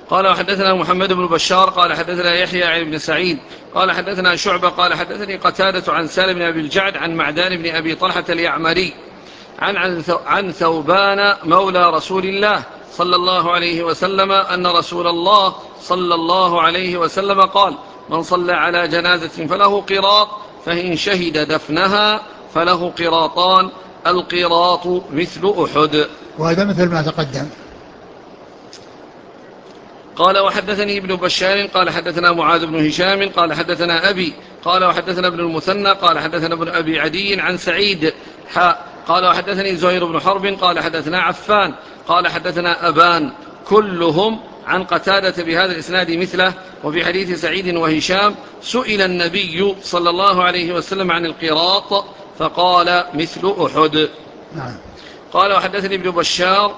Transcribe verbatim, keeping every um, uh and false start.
قال وحدثنا محمد بن بشار قال حدثنا يحيى عن ابن سعيد قال حدثنا شعبة قال حدثني قتادة عن سالم بن أبي الجعد عن معدان بن أبي طلحة اليعمري عن, عن ثوبان مولى رسول الله صلى الله عليه وسلم أن رسول الله صلى الله عليه وسلم قال: من صلى على جنازة فله قراط، فإن شهد دفنها فله قراطان، القراط مثل أحد. وهذا مثل ما تقدم. قال وحدثني ابن بشار قال حدثنا معاذ بن هشام قال حدثنا أبي قال وحدثنا ابن المثنى قال حدثنا ابن أبي عدي عن سعيد حاء قال وحدثني زهير بن حرب قال حدثنا عفان قال حدثنا أبان كلهم عن قتادة بهذا الإسناد مثله. وفي حديث سعيد وهشام سئل النبي صلى الله عليه وسلم عن القراط فقال مثل أحد. نعم. قال وحدثني ابن بشار